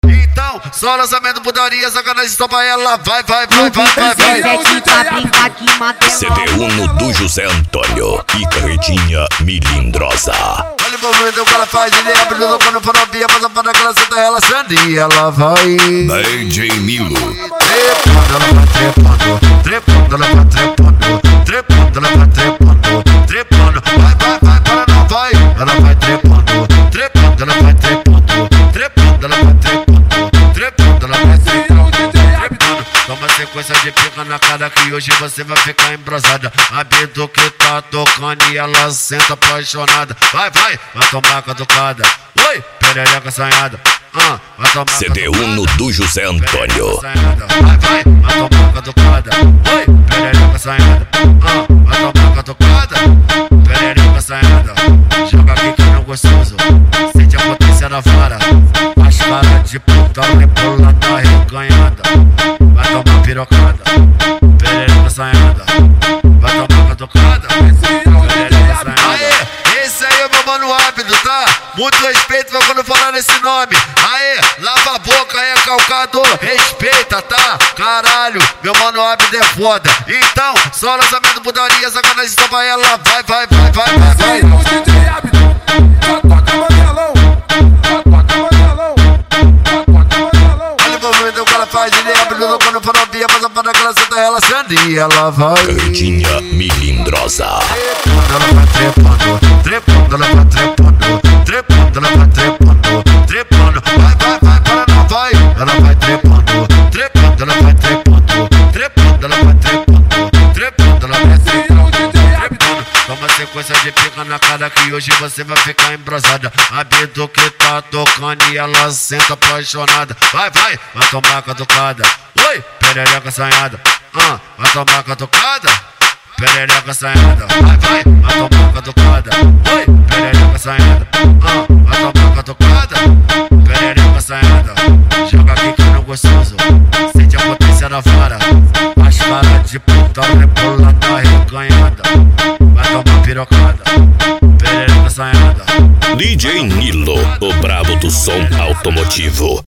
Então, só lançamento, putaria, sacanagem, só pra ela. Vai. CD Uno do José Antônio e Carretinha Milindrosa. Olha o movimento que ela faz, ele abre o louco no farofinha, passa para que ela senta relaxando e ela vai. DJ Milo. Trepando, ela vai trepando, ela vai trepando, ela vai trepando. Vai, para não vai. Ela vai trepando, ela vai trepando, ela vai trepando, ela vai trepando. Toma sequência de pica na cara que hoje você vai ficar embrasada. A Bidu que tá tocando e ela senta apaixonada. Vai tomar catucada. Oi, perereca assanhada. Vai tomar CD Uno do José Antônio. Vai tomar catucada. Oi, perereca assanhada. Vai tomar catucada. Perereca assanhada. Joga aqui que não gostoso. Sente a potência na vara. As caras de puta rebola na reganhada. Vai tomar pirocada. Perereca assanhada. Vai tomar catucada. Perereca assanhada. Esse aí é meu mano rápido, tá? Muito respeito pra quando falar nesse nome. Aê, lava a boca, é calcado. Respeita, tá? Caralho, meu mano rápido é foda. Então, só lançamento, putaria, sacanagem, só pra ela. Vai. Toca mandelão. Olha o movimento que ela faz, ele abre o louco no farofinha, passa para que ela senta relaxando e ela vai. Carretinha Milindrosa. Ela vai trepando, ela vai trepando, ela vai trepando. Vai, para não vai. Ela vai trepando, ela vai trepando, ela vai trepando, ela vai trepando. Toma sequência de pica na cara que hoje você vai ficar embrasada. A Bidu que tá tocando e ela senta apaixonada. Vai tomar catucada. Oi, perereca assanhada. Vai tomar catucada. Perereca assanhada. Vai tomar catucada. Oi, perereca assanhada. Vai tomar catucada. Perereca assanhada. Joga aqui que não gostoso. Sente a potência na vara. As caras de puta rebola na reganhada. Vai tomar pirocada. Perereca assanhada. DJ Nilo, o brabo do som automotivo.